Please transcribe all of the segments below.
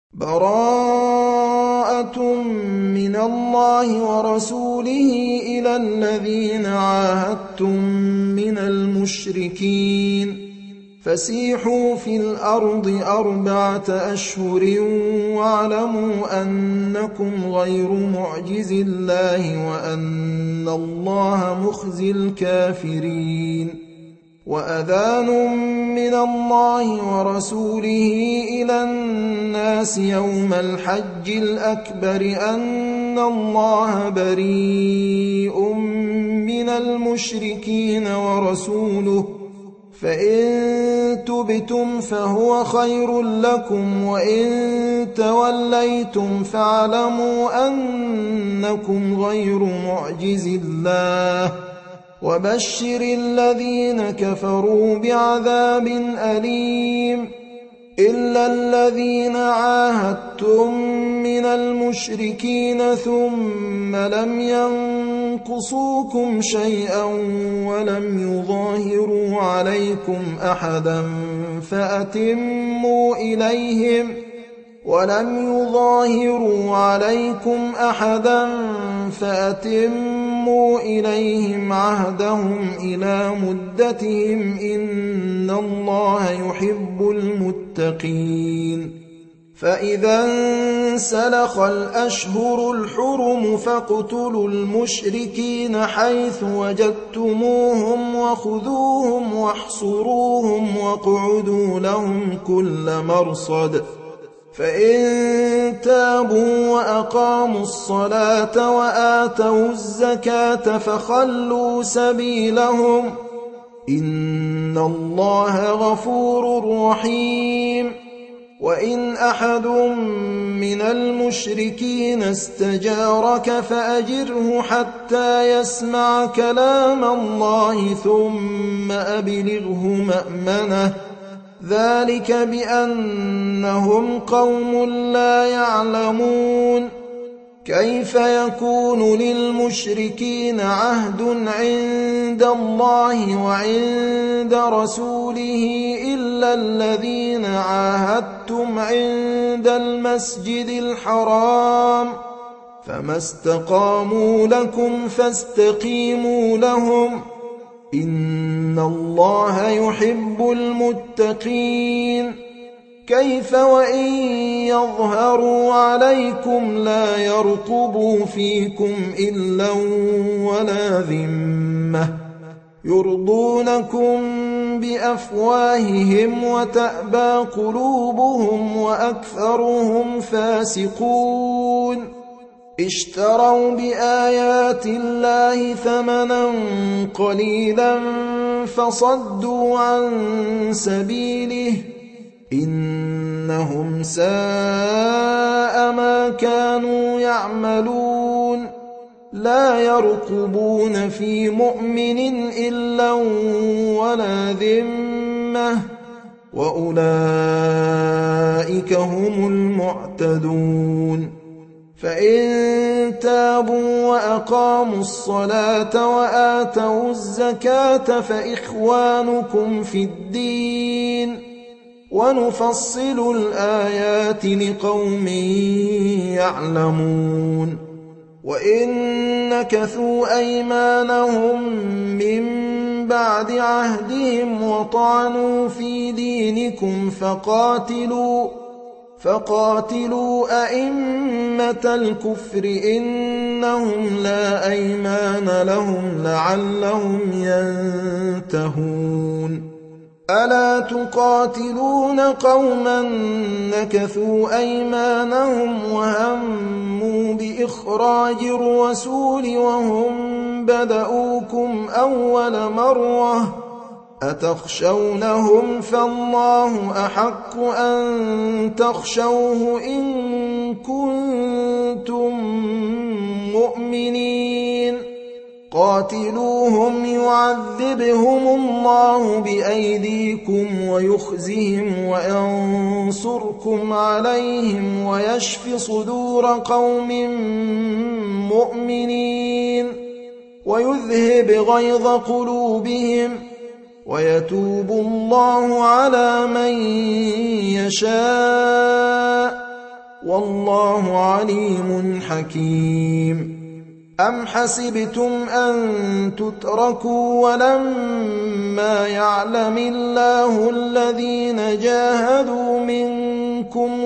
براءة من الله ورسوله إلى الذين عاهدتم من المشركين فسيحوا في الأرض 4 أشهر واعلموا أنكم غير معجز الله وأن الله مخزي الكافرين وأذان من الله ورسوله إلى الناس يوم الحج الأكبر أن الله بريء من المشركين ورسوله فإن تبتم فهو خير لكم وإن توليتم فاعلموا أنكم غير معجز الله وبشر الذين كفروا بعذاب أليم إلا الذين عاهدتم من المشركين ثم لم ينقصوكم شيئا ولم يظاهروا عليكم أحدا فأتموا إليهم عهدهم إلى مدتهم إن الله يحب المتقين فإذا انسلخ الأشهر الحرم فاقتلوا المشركين حيث وجدتموهم وخذوهم واحصروهم واقعدوا لهم كل مرصد فإن تابوا وأقاموا الصلاة وآتوا الزكاة فخلوا سبيلهم إن الله غفور رحيم وإن أحد من المشركين استجارك فأجره حتى يسمع كلام الله ثم أبلغه مأمنه ذلك بأنهم قوم لا يعلمون كيف يكون للمشركين عهد عند الله وعند رسوله إلا الذين عاهدتم عند المسجد الحرام فما استقاموا لكم فاستقيموا لهم إن الله يحب المتقين كيف وإن يظهروا عليكم لا يرقبوا فيكم إلا ولا ذمة يرضونكم بأفواههم وتأبى قلوبهم وأكثرهم فاسقون اشتروا بآيات الله ثمنا قليلا فصدوا عن سبيله إنهم ساء ما كانوا يعملون لا يرقبون في مؤمن إلا ولا ذمة وأولئك هم المعتدون فإن تابوا وأقاموا الصلاة وآتوا الزكاة فإخوانكم في الدين ونفصل الآيات لقوم يعلمون وإن نكثوا أيمانهم من بعد عهدهم وطعنوا في دينكم فقاتلوا أئمة الكفر إنهم لا أيمان لهم لعلهم ينتهون ألا تقاتلون قوما نكثوا أيمانهم وهموا بإخراج الرسول وهم بدؤوكم أول مرة أتخشونهم فالله أحق أن تخشوه إن كنتم مؤمنين قاتلوهم يعذبهم الله بأيديكم ويخزهم وينصركم عليهم ويشف صدور قوم مؤمنين ويذهب غيظ قلوبهم ويتوب الله على من يشاء والله عليم حكيم. أم حسبتم أن تتركوا ولما يعلم الله الذين جاهدوا منكم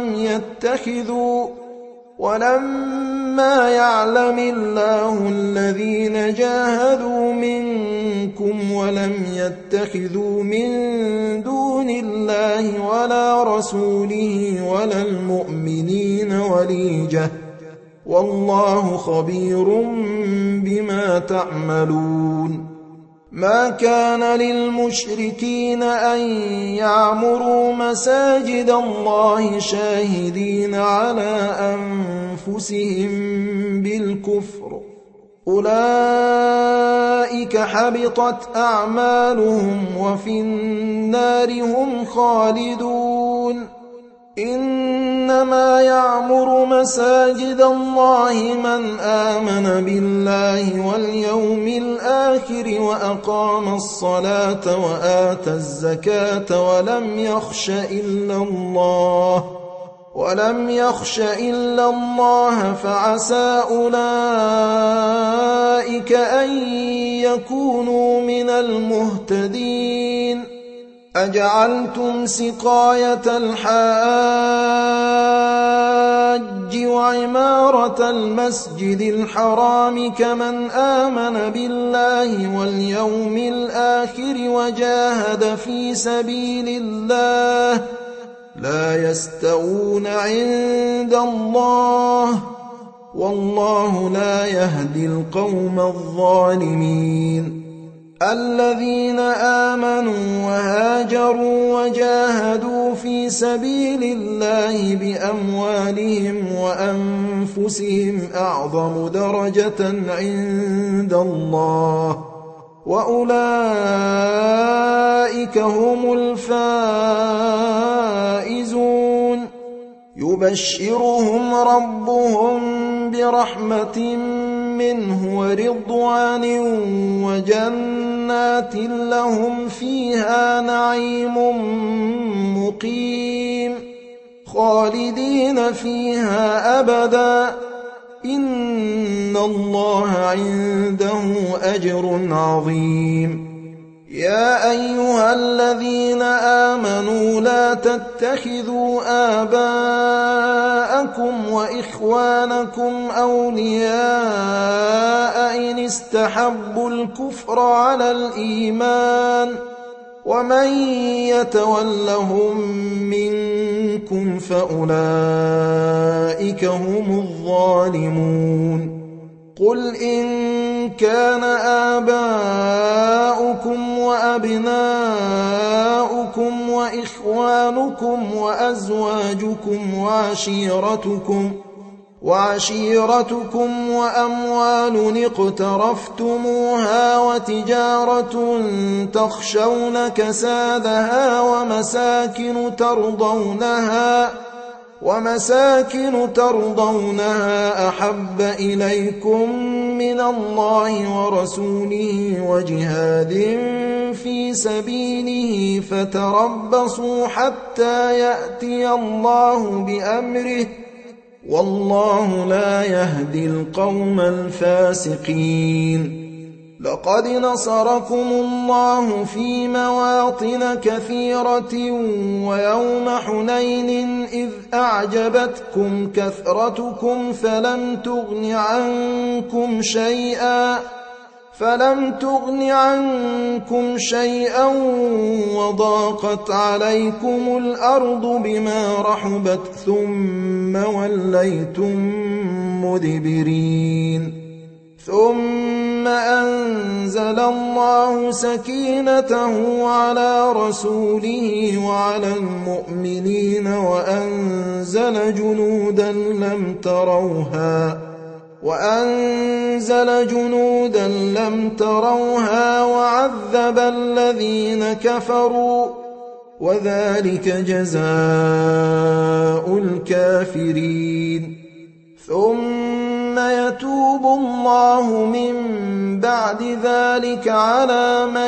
ولم يتخذوا من دون الله ولا رسوله ولا المؤمنين وليجة، والله خبير بما تعملون. ما كان للمشركين أن يعمروا مساجد الله شاهدين على أنفسهم بالكفر، أولئك حبطت أعمالهم وفي النار هم خالدون. إنما يعمر مساجد الله من آمن بالله واليوم الآخر وأقام الصلاة وآتى الزكاة ولم يخش إلا الله فعسى أولئك أن يكونوا من المهتدين. أجعلتم سقاية الحاج وعمارة المسجد الحرام كمن آمن بالله واليوم الآخر وجاهد في سبيل الله لا يستوون عند الله، والله لا يهدي القوم الظالمين. الذين آمنوا وهاجروا وجاهدوا في سبيل الله بأموالهم وأنفسهم أعظم درجة عند الله، وأولئك هم الفائزون. يبشرهم ربهم برحمة منه ورضوان وجنات لهم فيها نعيم مقيم خالدين فيها أبدا، إن الله عنده أجر عظيم. يا أيها الذين آمنوا لا تتخذوا آباءكم وإخوانكم أولياء إن استحبوا الكفر على الإيمان، ومن يتولهم منكم فأولئك هم الظالمون. قل إن كان آباؤكم وأبناؤكم وإخوانكم وأزواجكم وعشيرتكم وأموال اقترفتموها وتجارة تخشون كسادها ومساكن ترضونها أحب إليكم من الله ورسوله وجهاد في سبيله فتربصوا حتى يأتي الله بأمره، والله لا يهدي القوم الفاسقين. لقد نصركم الله في مواطن كثيرة ويوم حنين إذ أعجبتكم كثرتكم فلم تغن عنكم شيئا وضاقت عليكم الأرض بما رحبت ثم وليتم مدبرين. ثم أنزل الله سكينته على رسوله وعلى المؤمنين وأنزل جنودا لم تروها وعذب الذين كفروا، وذلك جزاء الكافرين. ثم يتوب الله من بعد ذلك على من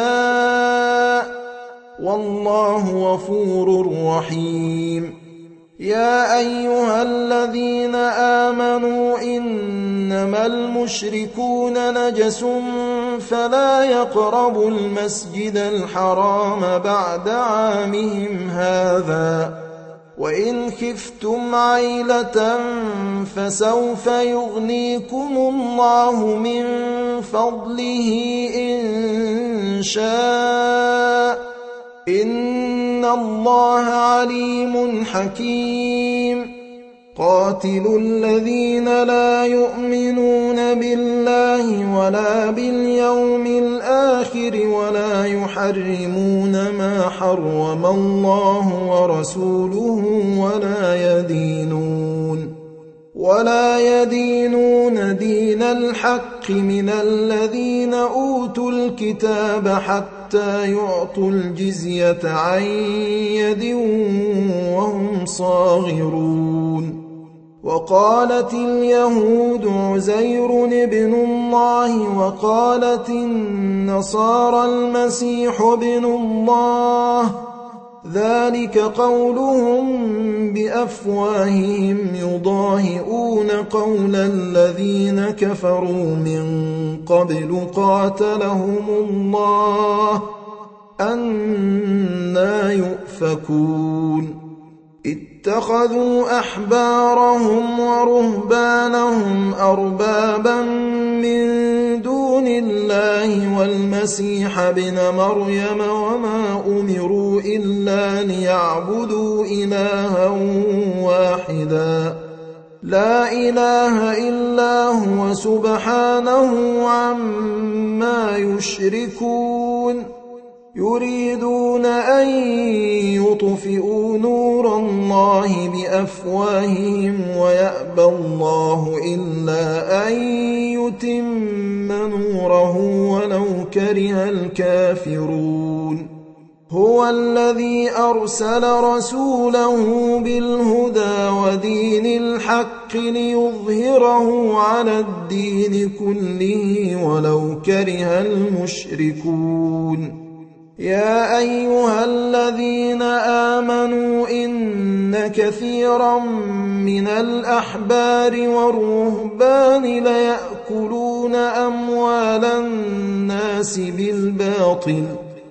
يشاء، والله غفور رحيم. يا أيها الذين آمنوا إنما المشركون نجس فلا يقربوا المسجد الحرام بعد عامهم هذا وإن خفتم عيلة فسوف يغنيكم الله من فضله إن شاء إن الله عليم حكيم قاتلوا الذين لا يؤمنون بالله ولا باليوم الآخر ولا يحرمون ما حرم الله ورسوله ولا يدينون دين الحق من الذين أوتوا الكتاب حتى يعطوا الجزية عن يد وهم صاغرون وقالت اليهود عزير ابن الله وقالت النصارى المسيح ابن الله ذلك قولهم بأفواههم يضاهئون قول الذين كفروا من قبل قاتلهم الله أنى يؤفكون اتخذوا أحبارهم ورهبانهم أربابا من دون الله والمسيح ابن مريم وما أمروا إلا ليعبدوا إلها واحدا لا إله إلا هو سبحانه عما يشركون يريدون أن يطفئوا نور الله بأفواههم ويأبى الله إلا أن يتم نوره ولو كره الكافرون هو الذي أرسل رسوله بالهدى ودين الحق ليظهره على الدين كله ولو كره المشركون يا أيها الذين آمنوا إن كثيرا من الأحبار والرهبان ليأكلون أموال الناس بالباطل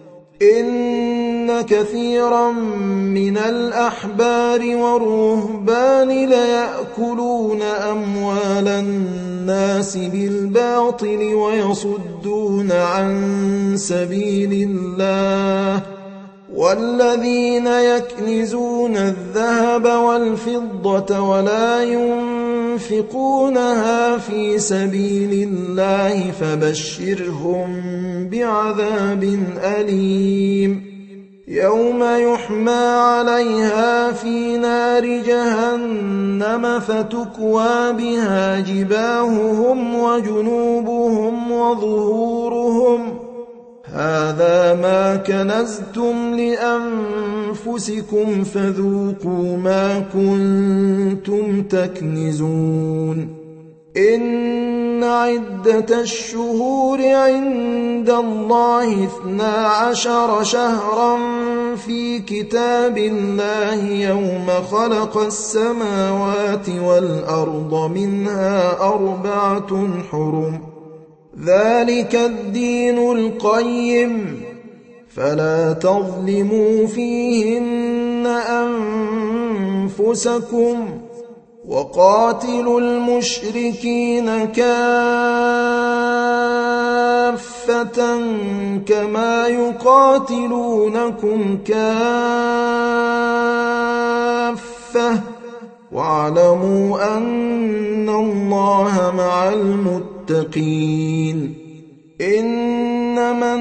إن كثيرا من الأحبار والرهبان ليأكلون أموال الناس بالباطل ويصدون عن سبيل الله والذين يكنزون الذهب والفضة ولا ينفقونها في سبيل الله فبشرهم بعذاب أليم يوم يحمى عليها في نار جهنم فتكوى بها جباههم وجنوبهم وظهورهم هذا ما كنزتم لأنفسكم فذوقوا ما كنتم تكنزون إن عدة الشهور عند الله 12 شهرا في كتاب الله يوم خلق السماوات والأرض منها 4 حرم ذلك الدين القيم فلا تظلموا فيهن أنفسكم وقاتلوا المشركين كافة كما يقاتلونكم كافة واعلموا أن الله مع المتقين إنما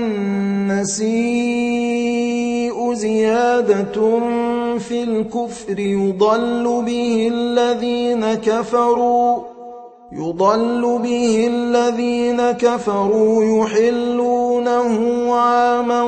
النسيء زيادة في الكفر يضل به الذين كفروا يحلونه عاما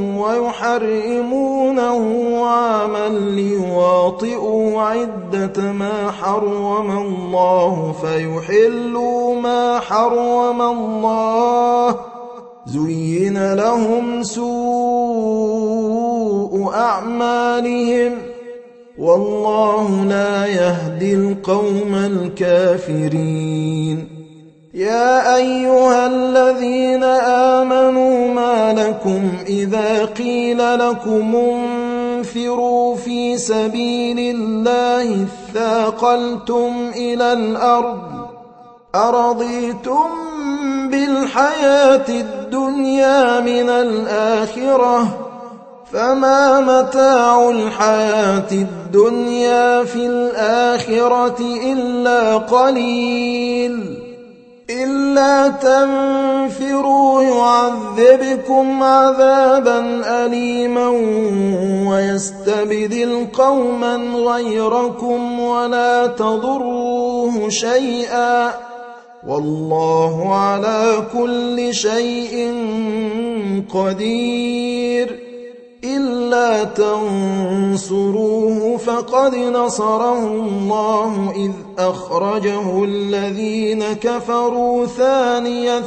ويحرمونه عاما ليواطئوا عدة ما حرم الله فيحلوا ما حرم الله زين لهم سوء أعمالهم والله لا يهدي القوم الكافرين. يا أيها الذين آمنوا ما لكم إذا قيل لكم انفروا في سبيل الله اثاقلتم إلى الأرض أرضيتم بالحياة الدنيا من الآخرة فما متاع الحياة الدنيا في الآخرة إلا قليل. إلا تنفروا يعذبكم عذابا أليما ويستبدل قوما غيركم ولا تضروه شيئا والله على كل شيء قدير. إلا تنصروه فقد نصره الله إذ أخرجه الذين كفروا ثاني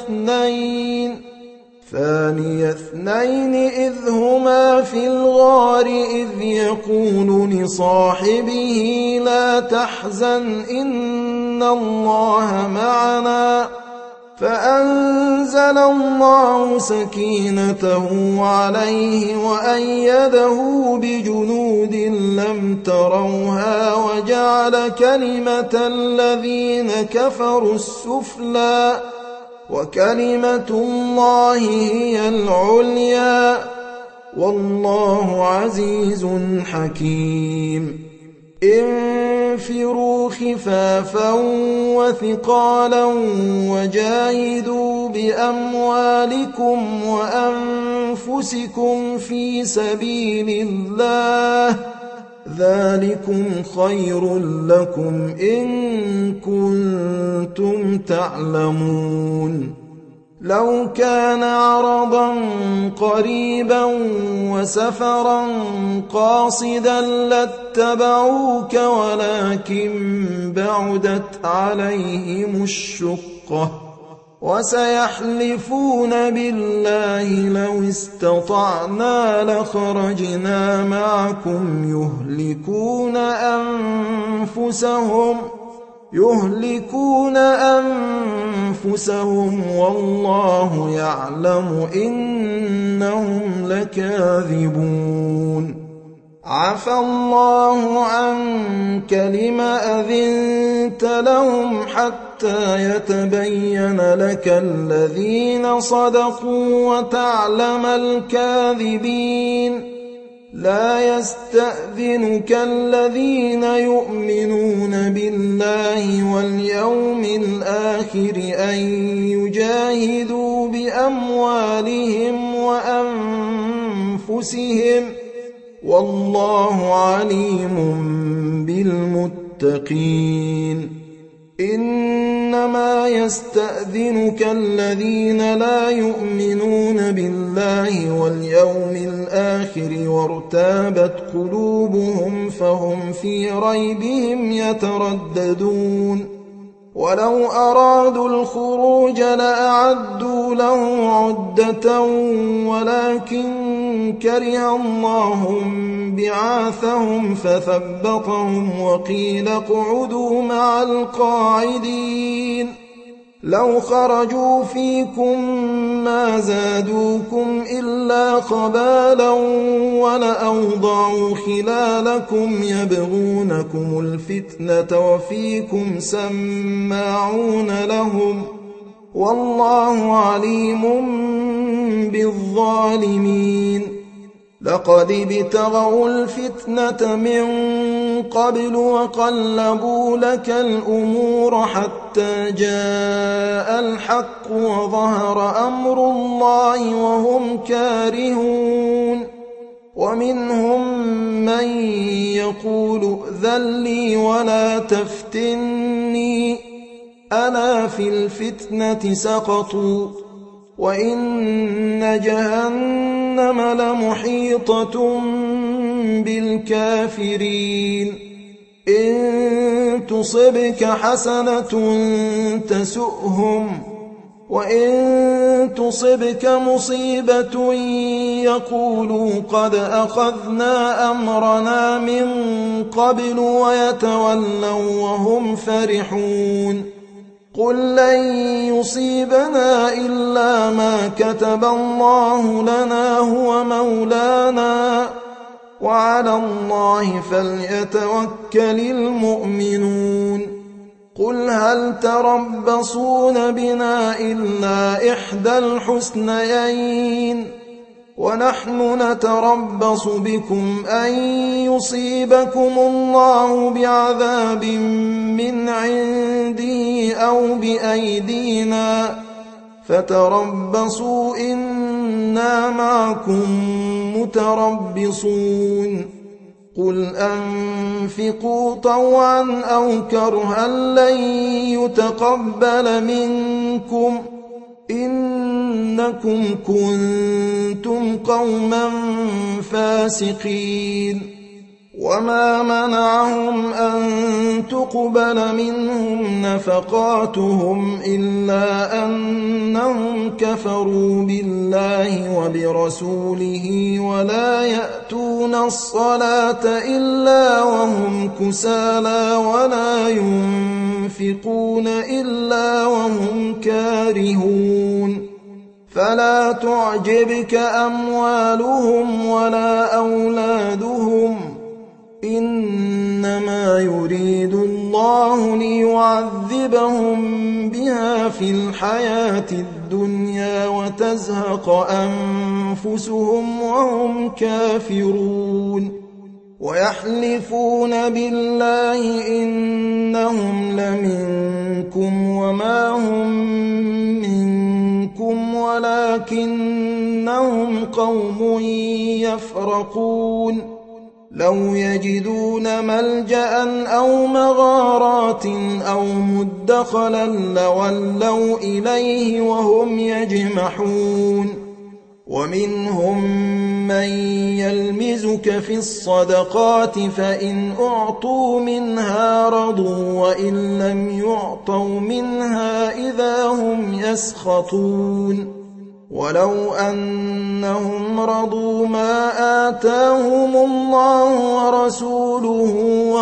اثنين إذ هما في الغار إذ يقول لصاحبه لا تحزن إن الله معنا فأنزل الله سكينته عليه وأيده بجنود لم تروها وجعل كلمة الذين كفروا السفلى وكلمة الله هي العليا والله عزيز حكيم. انفروا خفافا وثقالا وجاهدوا بأموالكم وأنفسكم في سبيل الله ذلكم خير لكم إن كنتم تعلمون. لو كان عرضا قريبا وسفرا قاصدا لاتبعوك ولكن بعدت عليهم الشقة وسيحلفون بالله لو استطعنا لخرجنا معكم يهلكون أنفسهم والله يعلم إنهم لكاذبون. عفى الله عنك لم أذنت لهم حتى يتبين لك الذين صدقوا وتعلم الكاذبين. لا يستأذنك الذين يؤمنون بالله واليوم الآخر أن يجاهدوا بأموالهم وأنفسهم والله عليم بالمتقين. إنما يستأذنك الذين لا يؤمنون بالله واليوم الآخر وارتابت قلوبهم فهم في ريبهم يترددون. ولو أرادوا الخروج لأعدوا له عدة ولكن كره الله بعاثهم فثبطهم وقيل اقعدوا مع القاعدين. لو خرجوا فيكم ما زادوكم إلا خبالا ولأوضعوا خلالكم يبغونكم الفتنة وفيكم سماعون لهم والله عليم بالظالمين. لقد ابتغوا الفتنة من قبل وقلبوا لك الأمور حتى جاء الحق وظهر أمر الله وهم كارهون. ومنهم من يقول ائذن لي ولا تفتني ألا في الفتنة سقطوا وإن جهنم لمحيطة بالكافرين. إن تصبك حسنة تسؤهم وإن تصبك مصيبة يقولوا قد أخذنا أمرنا من قبل ويتولوا وهم فرحون قل لن يصيبنا إلا ما كتب الله لنا هو مولانا وعلى الله فليتوكل المؤمنون قل هل تربصون بنا إلا إحدى الحسنيين ونحن نتربص بكم أن يصيبكم الله بعذاب من عنده أو بأيدينا فتربصوا إنا معكم متربصون قل أنفقوا طوعا أو كرها لن يتقبل منكم إنكم كنتم قوما فاسقين وما منعهم أن تقبل منهم نفقاتهم إلا أنهم كفروا بالله وبرسوله ولا يأتون الصلاة إلا وهم كسالى ولا ينفقون إلا وهم كارهون فلا تعجبك أموالهم ولا أولادهم إنما يريد الله ليعذبهم بها في الحياة الدنيا وتزهق أنفسهم وهم كافرون ويحلفون بالله إنهم لمنكم وما هم منكم ولكنهم قوم يفرقون لو يجدون ملجأ أو مغارات أو مدخلا لولوا إليه وهم يجمحون ومنهم من يلمزك في الصدقات فإن أعطوا منها رضوا وإن لم يعطوا منها إذا هم يسخطون ولو أنهم رضوا ما آتاهم الله ورسوله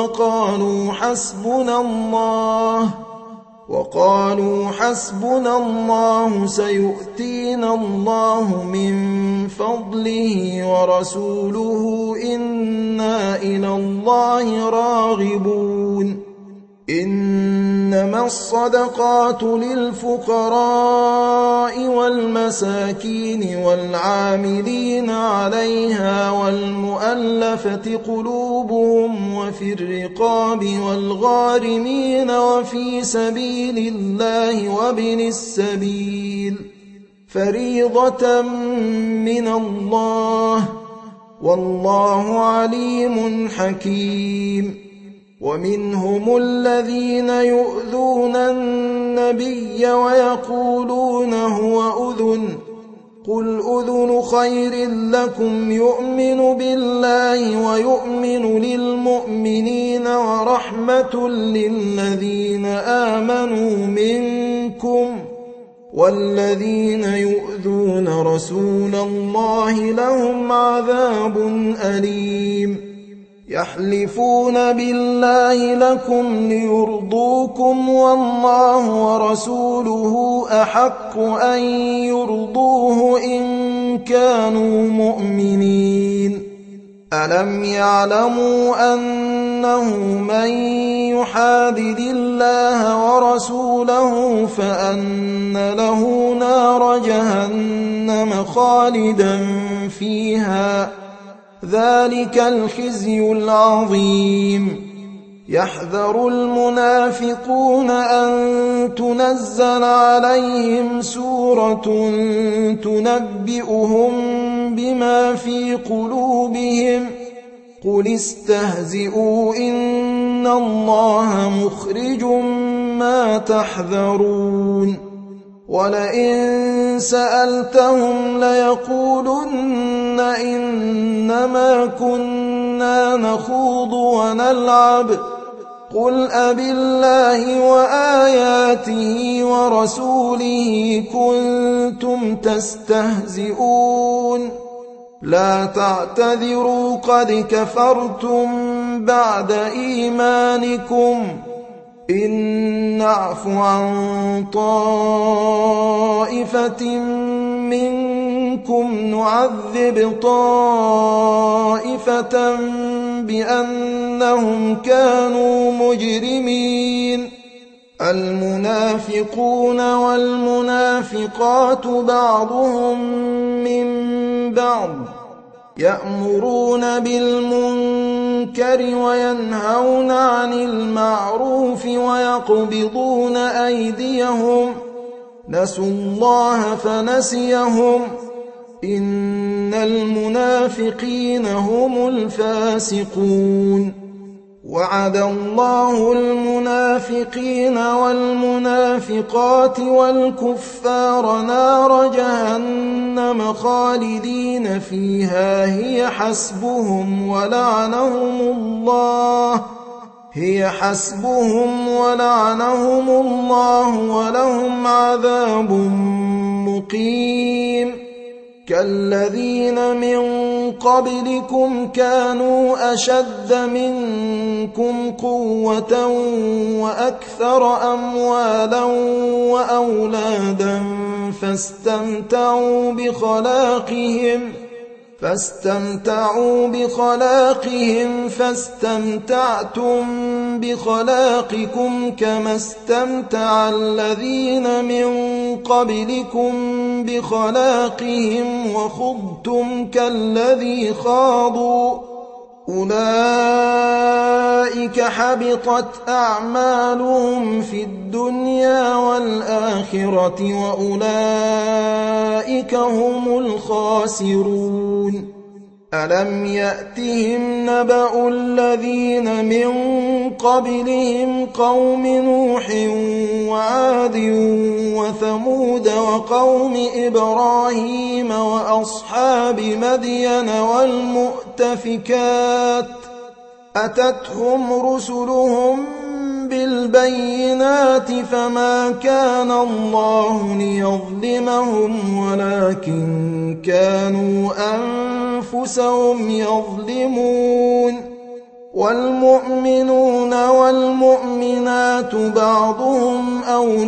وقالوا حسبنا الله سيؤتينا الله من فضله ورسوله إنا إلى الله راغبون إنما الصدقات للفقراء والمساكين والعاملين عليها والمؤلفة قلوبهم وفي الرقاب والغارمين وفي سبيل الله وابن السبيل فريضة من الله والله عليم حكيم ومنهم الذين يؤذون النبي ويقولون هو أذن قل أذن خير لكم يؤمن بالله ويؤمن للمؤمنين ورحمة للذين آمنوا منكم والذين يؤذون رسول الله لهم عذاب أليم يحلفون بالله لكم ليرضوكم والله ورسوله أحق أن يرضوه إن كانوا مؤمنين ألم يعلموا أنه من يحادد الله ورسوله فأن له نار جهنم خالدا فيها ذلك الخزي العظيم يحذر المنافقون أن تنزل عليهم سورة تنبئهم بما في قلوبهم قل استهزئوا إن الله مخرج ما تحذرون ولئن سألتهم ليقولن إنما كنا نخوض ونلعب قل أبالله وآياته ورسوله كنتم تستهزئون لا تعتذروا قد كفرتم بعد إيمانكم إن نعف عن طائفة منكم نعذب طائفة بأنهم كانوا مجرمين المنافقون والمنافقات بعضهم من بعض يأمرون بالمنكر وينهون عن المعروف ويقبضون أيديهم نسوا الله فنسيهم إن المنافقين هم الفاسقون وعد الله المنافقين والمنافقات والكفار نار جهنم خالدين فيها هي حسبهم ولعنهم الله ولهم عذاب مقيم كالذين من قبلكم كانوا أشد منكم قوة وأكثر أموالا وأولادا فاستمتعوا بخلاقهم فاستمتعتم بخلاقكم كما استمتع الذين من قبلكم بخلاقهم وخضتم كالذي خاضوا أولئك حبطت أعمالهم في الدنيا والآخرة وأولئك هم الخاسرون ألم يأتهم نبأ الذين من قبلهم قوم نوح وعاد وثمود وقوم إبراهيم وأصحاب مدين والمؤتفكات أتتهم رسلهم بالبينات فما كان الله ليظلمهم ولكن كانوا أنفسهم يظلمون والمؤمنون والمؤمنات بعضهم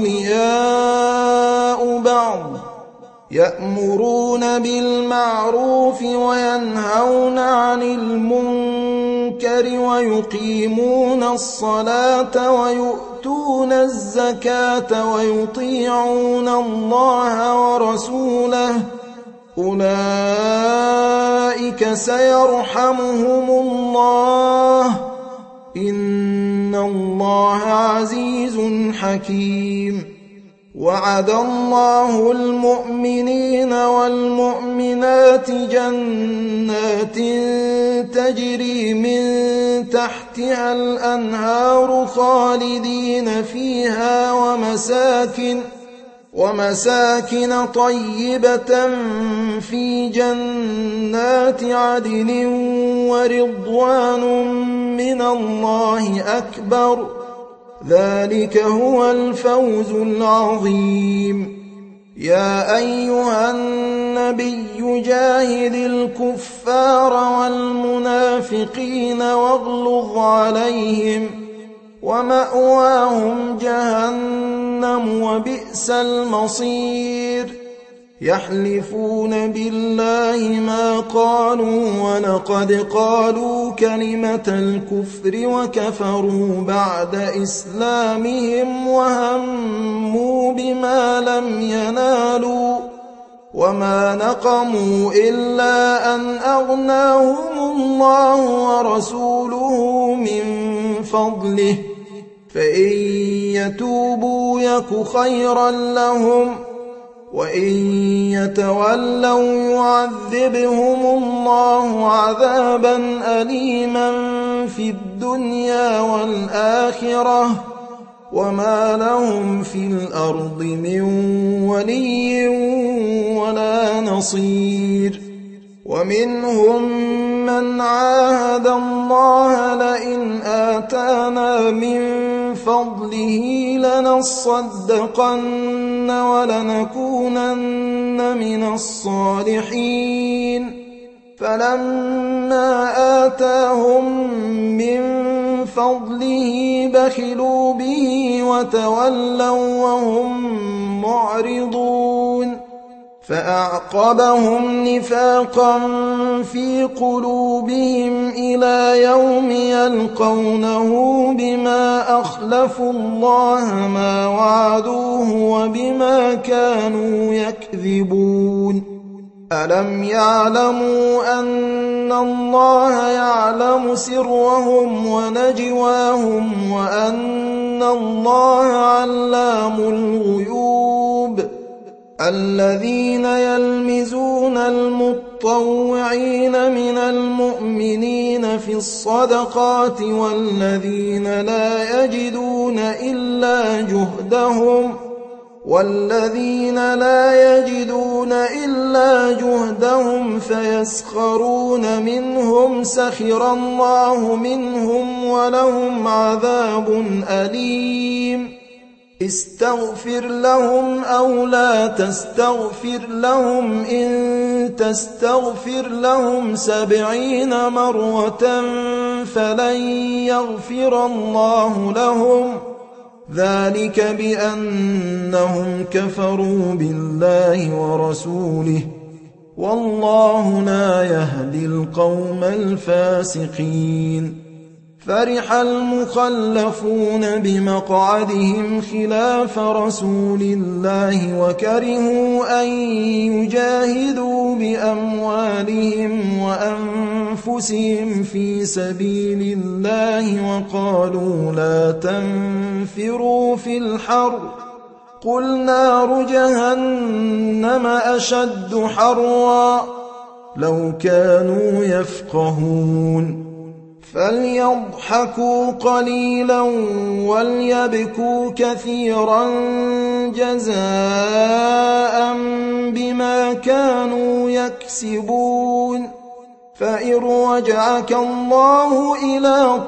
أولياء بعض يأمرون بالمعروف وينهون عن المنكر ويقيمون الصلاة ويؤتون الزكاة ويطيعون الله ورسوله أولئك سيرحمهم الله إن الله عزيز حكيم وعد الله المؤمنين والمؤمنات جنات تجري من تحتها الأنهار خالدين فيها ومساكن طيبة في جنات عدن ورضوان من الله أكبر ذلك هو الفوز العظيم يا أيها النبي جاهد الكفار والمنافقين واغلظ عليهم ومأواهم جهنم وبئس المصير يحلفون بالله ما قالوا ولقد قالوا كلمة الكفر وكفروا بعد إسلامهم وهموا بما لم ينالوا وما نقموا إلا أن أغناهم الله ورسوله من فضله فإن يتوبوا يك خيرا لهم وإن يتولوا يعذبهم الله عذابا أليما في الدنيا والآخرة وما لهم في الأرض من ولي ولا نصير ومنهم من عاهد الله لئن آتانا من فضله لنصدقن ولنكونن من الصالحين فلما آتاهم من فضله بخلوا به وتولوا وهم معرضون فأعقبهم نفاقا في قلوبهم إلى يوم يلقونه بما أخلفوا الله ما وعدوه وبما كانوا يكذبون ألم يعلموا أن الله يعلم سرهم ونجواهم وأن الله علام الغيوب الذين يلمزون المطوعين من المؤمنين في الصدقات والذين لا يجدون إلا جهدهم فيسخرون منهم سخر الله منهم ولهم عذاب أليم استغفر لهم أو لا تستغفر لهم إن تستغفر لهم 70 مرة فلن يغفر الله لهم ذلك بأنهم كفروا بالله ورسوله والله لا يهدي القوم الفاسقين فرح المخلفون بمقعدهم خلاف رسول الله وكرهوا أن يجاهدوا بأموالهم وأنفسهم في سبيل الله وقالوا لا تنفروا في الحر قل نار جهنم أشد حرا لو كانوا يفقهون فليضحكوا قليلا وليبكوا كثيرا جزاء بما كانوا يكسبون فإن رجعك الله إلى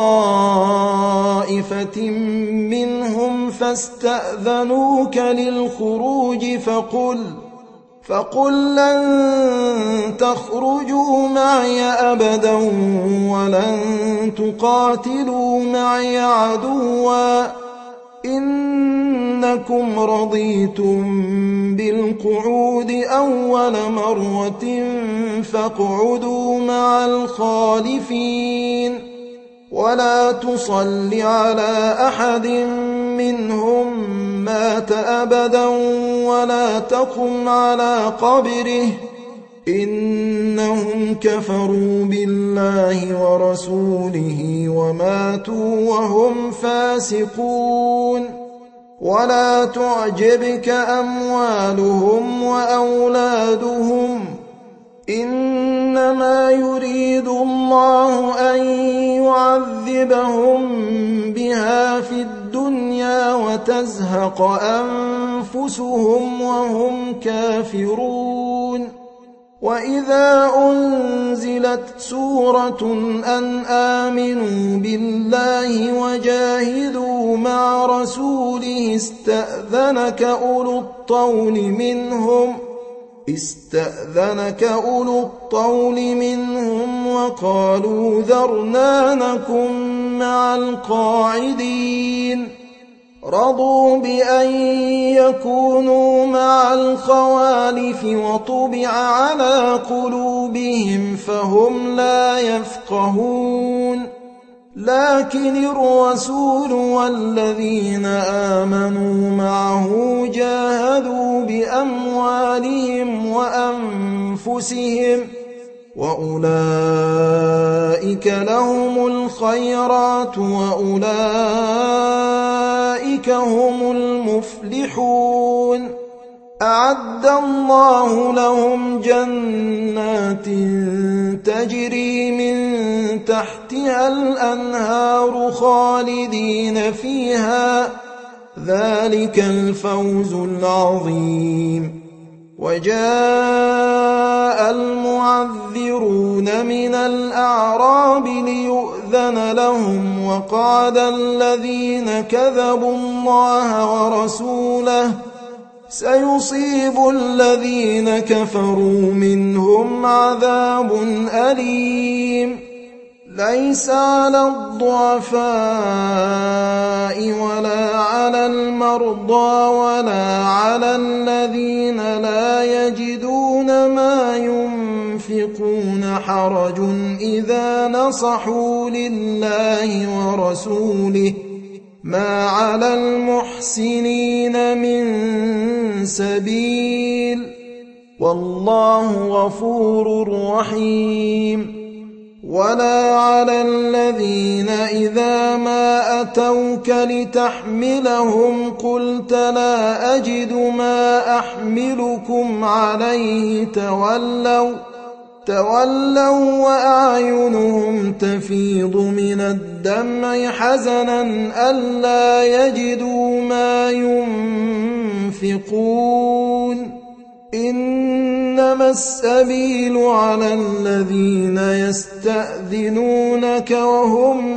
طائفة منهم فاستأذنوك للخروج فقل لن تخرجوا معي أبدا ولن تقاتلوا معي عدوا إنكم رضيتم بالقعود أول مرة فاقعدوا مع الخالفين ولا تصل على أحد منهم مات أبدا ولا تقم على قبره إنهم كفروا بالله ورسوله وماتوا وهم فاسقون ولا تعجبك أموالهم وأولادهم إنما يريد الله أن يعذبهم بها في الدنيا وتزهق أنفسهم وهم كافرون وإذا أنزلت سورة أن آمنوا بالله وجاهدوا مع رسوله استأذنك أولو الطول منهم وقالوا ذرنا نكن مع القاعدين رضوا بأن يكونوا مع الخوالف وطبع على قلوبهم فهم لا يفقهون لكن الرسول والذين آمنوا معه جاهدوا بأموالهم وأنفسهم وأولئك لهم الخيرات وأولئك هم المفلحون أعد الله لهم جنات تجري من تحتها الأنهار خالدين فيها ذلك الفوز العظيم وجاء المعذرون من الأعراب ليؤذن لهم وقعد الذين كذبوا الله ورسوله سيصيب الذين كفروا منهم عذاب أليم ليس على الضعفاء ولا على المرضى ولا على الذين لا يجدون ما ينفقون حرج إذا نصحوا لله ورسوله ما على المحسنين من سبيل والله غفور رحيم ولا على الذين إذا ما أتوك لتحملهم قلت لا أجد ما أحملكم عليه تولوا وأعينهم تفيض من الدمع حزنا ألا يجدوا ما ينفقون إنما السبيل على الذين يستأذنونك وهم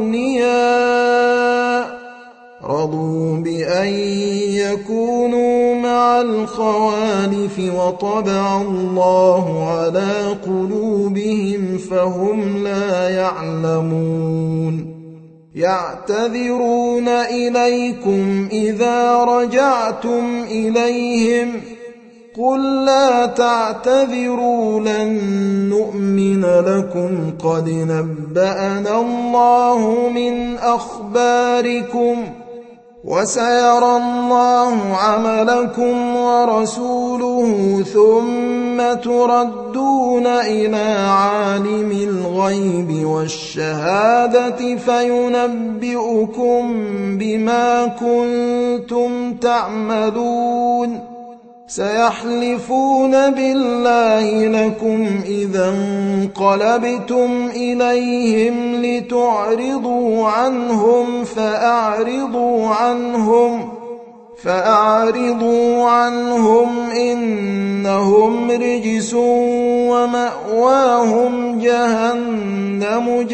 أغنياء رضوا بأن يكونوا مع الخوالف وطبع الله على قلوبهم فهم لا يعلمون يعتذرون إليكم إذا رجعتم إليهم قل لا تعتذروا لن نؤمن لكم قد نبأنا الله من أخباركم وسيرى الله عملكم ورسوله ثم تردون إلى عالم الغيب والشهادة فينبئكم بما كنتم تعملون سيحلفون بالله لكم إذا انقلبتم إليهم لتعرضوا عنهم فأعرضوا عنهم إنهم رجس ومأواهم جهنم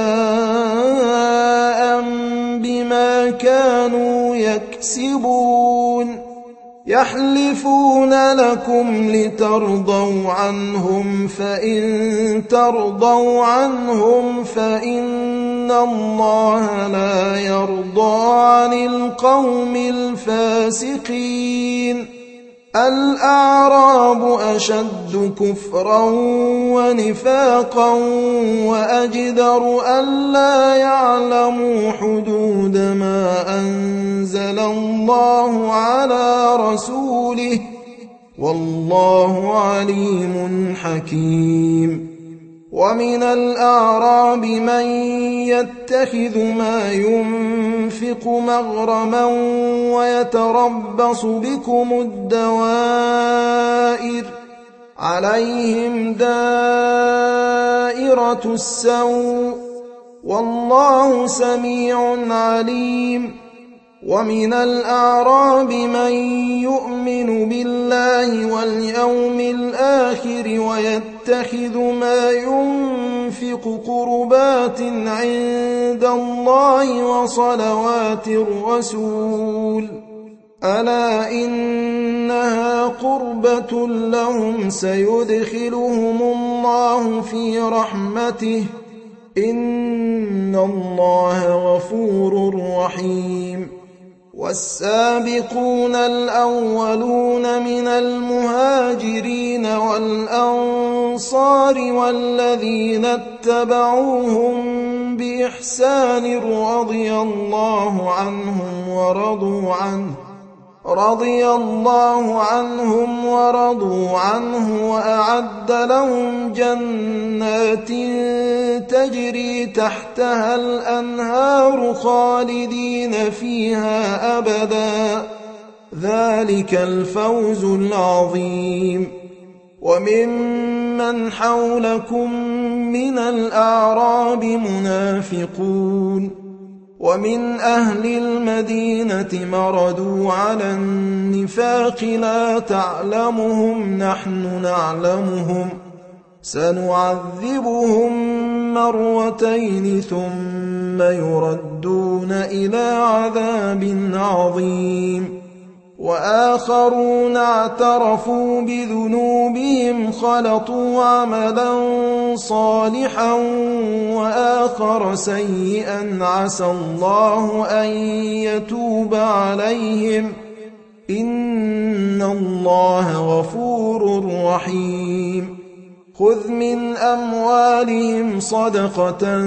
جزاء بما كانوا يكسبون يحلفون لكم لترضوا عنهم فإن ترضوا عنهم فإن الله لا يرضى عن القوم الفاسقين الأعراب أشد كفرا ونفاقا وأجدر ألا يعلموا حدود ما أنزل الله على رسوله والله عليم حكيم ومن الأعراب من يتخذ ما ينفق مغرما ويتربص بكم الدوائر عليهم دائرة السوء والله سميع عليم ومن الأعراب من يؤمن بالله واليوم الآخر ويتخذ ما ينفق قربات عند الله وصلوات الرسول ألا إنها قربة لهم سيدخلهم الله في رحمته إن الله غفور رحيم والسابقون الأولون من المهاجرين والأنصار والذين اتبعوهم بإحسان رضي الله عنهم ورضوا عنه وأعد لهم جنات تجري تحتها الأنهار خالدين فيها أبدا ذلك الفوز العظيم وممن حولكم من الأعراب منافقون ومن أهل المدينة مردوا على النفاق لا تعلمهم نحن نعلمهم سنعذبهم مرتين ثم يردون إلى عذاب عظيم وآخرون اعترفوا بذنوبهم خلطوا عملا صالحا وآخر سيئا عسى الله أن يتوب عليهم إن الله غفور رحيم خذ من أموالهم صدقة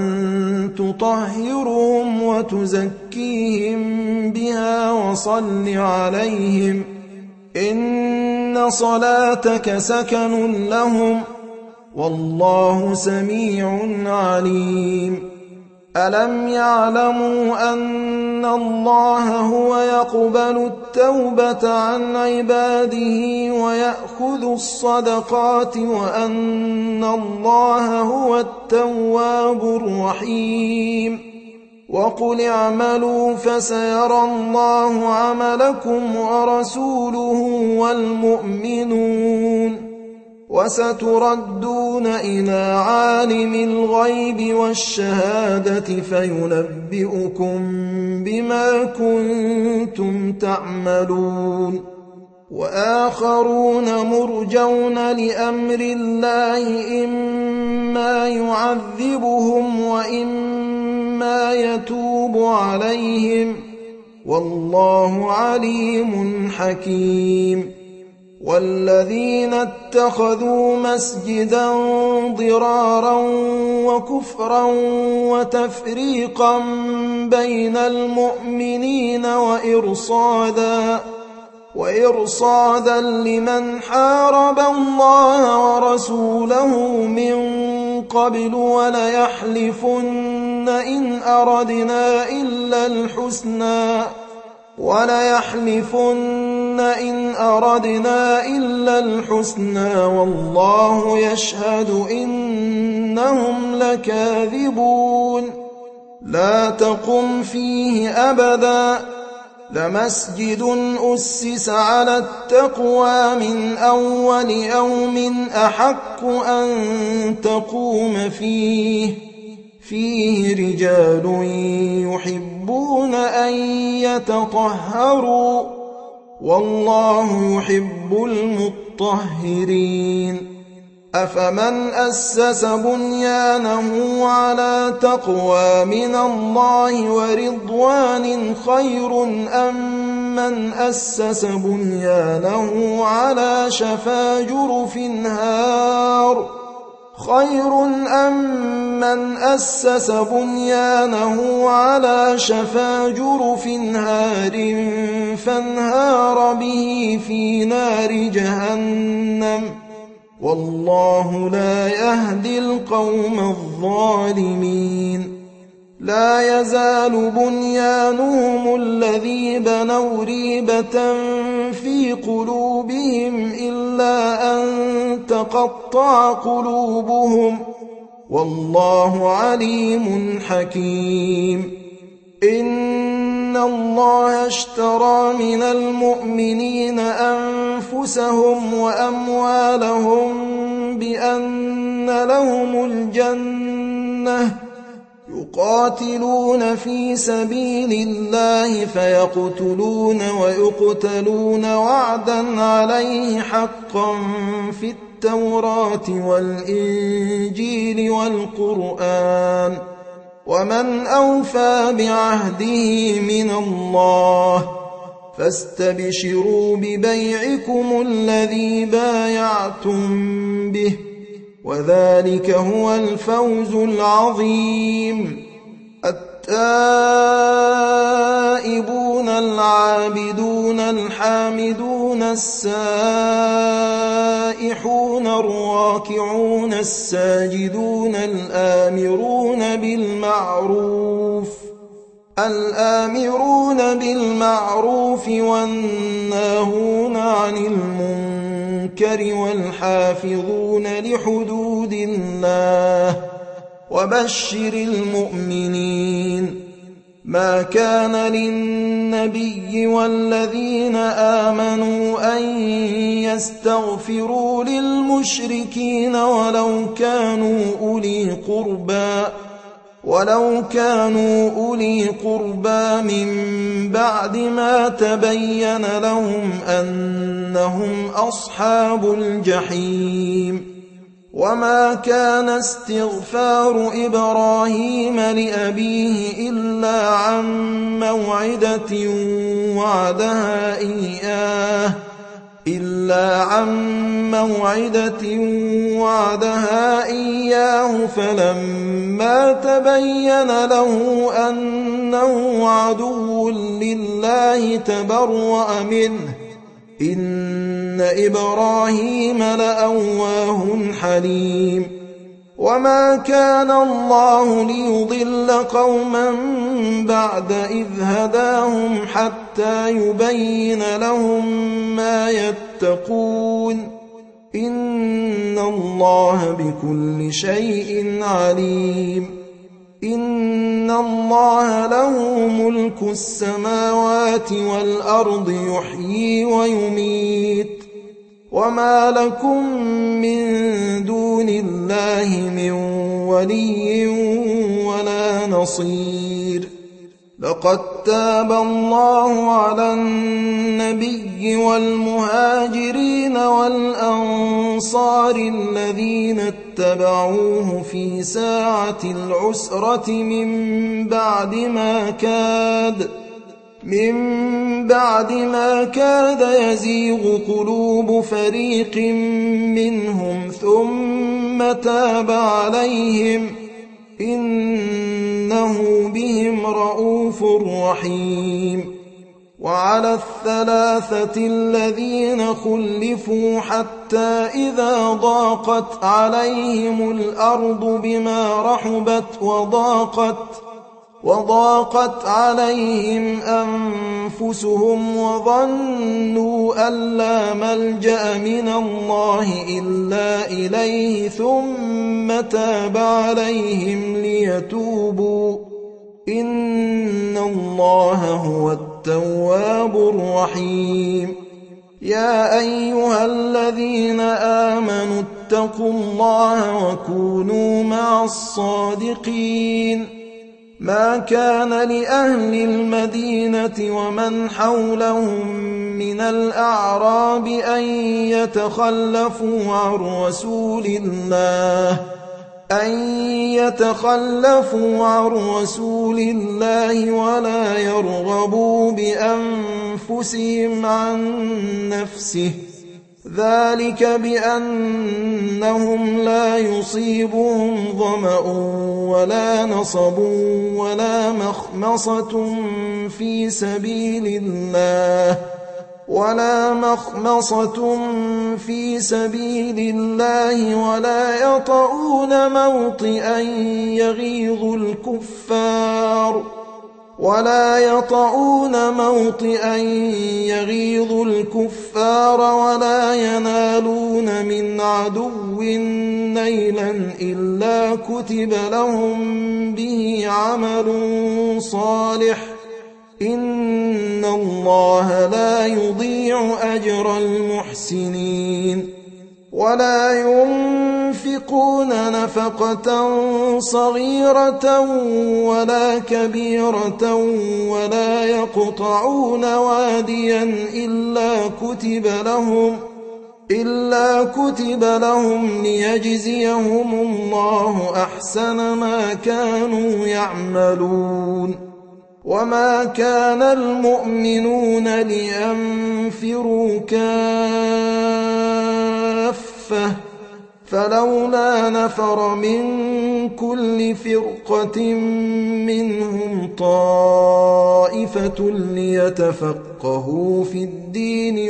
تطهرهم وتزكيهم بها وصل عليهم إن صلاتك سكن لهم والله سميع عليم ألم يعلموا أن الله هو يقبل التوبة عن عباده ويأخذ الصدقات وأن الله هو التواب الرحيم وقل اعملوا فسيرى الله عملكم ورسوله والمؤمنون وستردون إلى عالم الغيب والشهادة فينبئكم بما كنتم تعملون وآخرون مرجون لأمر الله إما يعذبهم وإما يتوب عليهم والله عليم حكيم والذين اتخذوا مسجدا ضرارا وكفرا وتفريقا بين المؤمنين وإرصادا لمن حارب الله وليحلفن قبل وليحلفن إن أردنا إلا الحسنى والله يشهد إنهم لكاذبون لا تقم فيه أبدا لمسجد أسس على التقوى من أول يوم أحق أن تقوم فيه رجال يحبون أن يتطهروا والله يحب المطهرين أفمن أسس بنيانه على تقوى من الله ورضوان خير أم من أسس بنيانه على شفا جرف هار فانهار به في نار جهنم والله لا يهدي القوم الظالمين لا يزال بنيانهم الذي بنوا ريبة في قلوبهم إلا أن تقطع قلوبهم والله عليم حكيم إن الله اشترى من المؤمنين أنفسهم وأموالهم بأن لهم الجنة يقاتلون في سبيل الله فيقتلون ويقتلون وعدا عليه حقا في التوراة والإنجيل والقرآن ومن أوفى بعهده من الله فاستبشروا ببيعكم الذي بايعتم به وذلك هو الفوز العظيم التائبون العابدون الحامدون السائحون الراكعون الساجدون الآمرون بالمعروف والناهون عن المنكر والحافظون لحدود الله وبشر المؤمنين ما كان للنبي والذين آمنوا أن يستغفروا للمشركين ولو كانوا أولي قربى من بعد ما تبين لهم أنهم أصحاب الجحيم. وما كان استغفار إبراهيم لأبيه إلا عن موعدة وعدها إياه فلما تبين له أنه عدو لله تبرأ منه إن إبراهيم لأواه حليم. وما كان الله ليضل قوما بعد إذ هداهم حتى يبين لهم ما يتقون إن الله بكل شيء عليم. إن الله له ملك السماوات والأرض يحيي ويميت وما لكم من دون الله من ولي ولا نصير. لقد تاب الله على النبي والمهاجرين والأنصار الذين اتبعوه في ساعة العسرة من بعد ما كاد يزيغ قلوب فريق منهم ثم تاب عليهم إنه بهم رءوف رحيم. وعلى الثلاثة الذين خلفوا حتى إذا ضاقت عليهم الأرض بما رحبت وضاقت عليهم أنفسهم وظنوا أن لا ملجأ من الله إلا إليه ثم تاب عليهم ليتوبوا إن الله هو التواب الرحيم. يا أيها الذين آمنوا اتقوا الله وكونوا مع الصادقين. ما كان لأهل المدينة ومن حولهم من الأعراب أن يتخلفوا عن رسول الله ولا يرغبوا بأنفسهم عن نفسه ذلك بأنهم لا يصيبهم ظمأ ولا نصب ولا مخمصة في سبيل الله ولا يطؤون موطئا يغيظ الكفار ولا ينالون من عدو نيلا إلا كتب لهم به عمل صالح إن الله لا يضيع أجر المحسنين. ولا ينفقون نفقة صغيرة ولا كبيرة ولا يقطعون واديا إلا كتب لهم ليجزيهم الله أحسن ما كانوا يعملون. وما كان المؤمنون لينفروا كافة فلولا نفر من كل فرقة منهم طائفة ليتفقهوا في الدين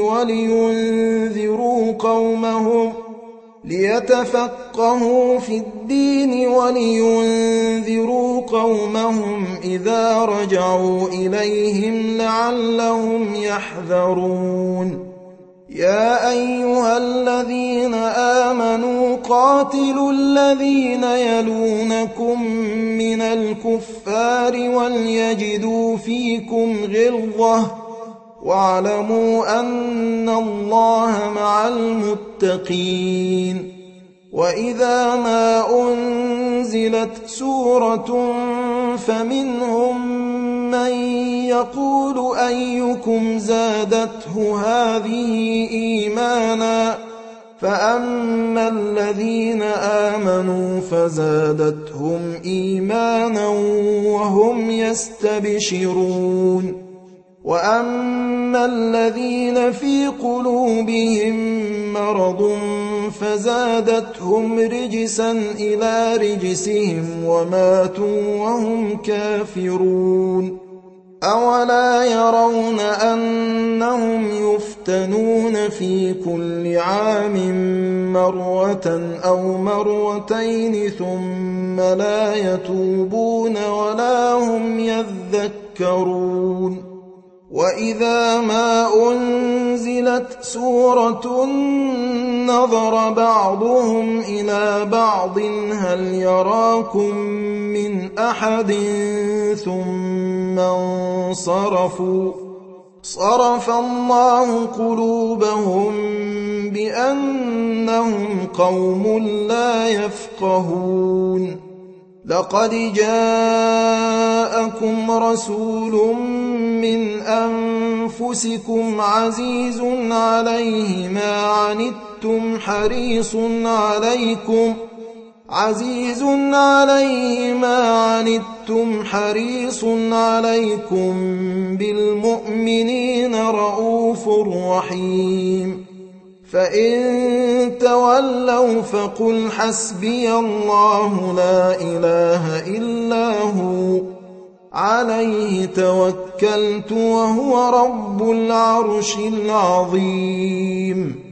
ولينذروا قومهم إذا رجعوا إليهم لعلهم يحذرون. يا أيها الذين آمنوا قاتلوا الذين يلونكم من الكفار وليجدوا فيكم غلظة واعلموا أن الله مع المتقين. وإذا ما أنزلت سورة فمنهم من يقول أيكم زادته هذه إيمانا فأما الذين آمنوا فزادتهم إيمانا وهم يستبشرون. وأما الذين في قلوبهم مرض فزادتهم رجسا إلى رجسهم وماتوا وهم كافرون. أولا يرون أنهم يفتنون في كل عام مرة أو مرتين ثم لا يتوبون ولا هم يذكرون. وإذا ما أنزلت سورة نظر بعضهم إلى بعض هل يراكم من أحد ثم انصرفوا صرف الله قلوبهم بأنهم قوم لا يفقهون. لقد جاءكم رسول من أنفسكم عزيز عليه ما عنتم حريص عليكم بالمؤمنين رؤوف رحيم. فإن تولوا فقل حسبي الله لا إله إلا هو عليه توكلت وهو رب العرش العظيم.